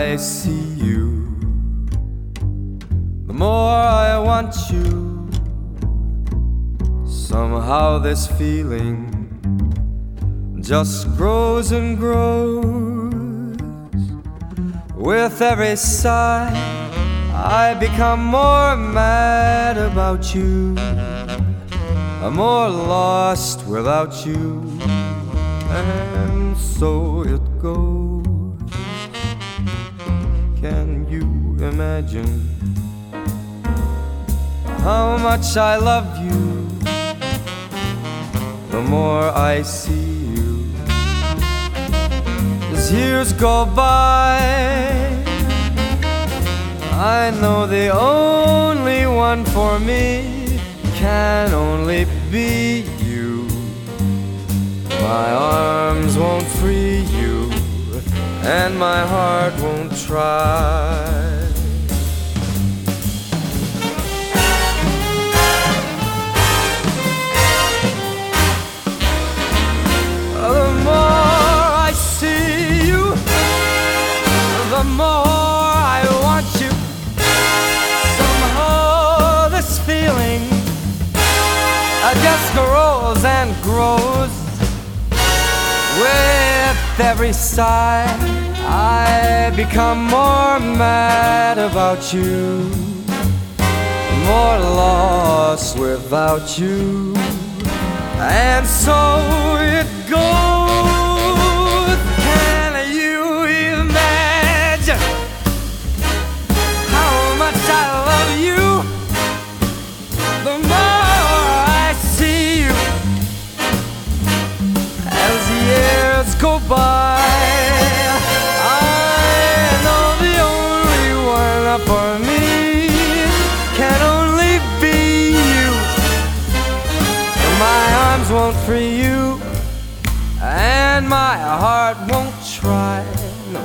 I see you, the more I want you. Somehow this feeling just grows and grows. With every sigh, I become more mad about you. I'm more lost without you, and so it goes. Can you imagine how much I love you? The more I see you, as years go by, I know the only one for me can only be you. My arms won't free you, and my heart won't try. The more I see you, the more I want you. Somehow this feeling just grows and grows. With every sigh, I become more mad about you, more lost without you, and so it goes. Can you imagine how much I love you? The more I see you, as years go by, I know the only one for me can only be you. My arms won't free you, and my heart won't try. No.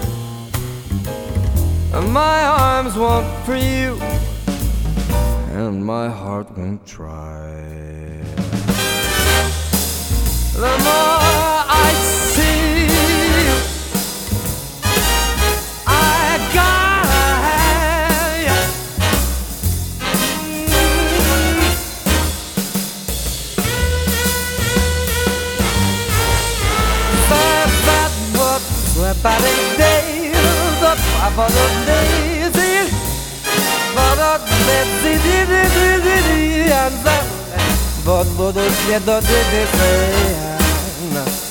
My arms won't free you, and my heart won't try. The more I see you, I gotta have you. But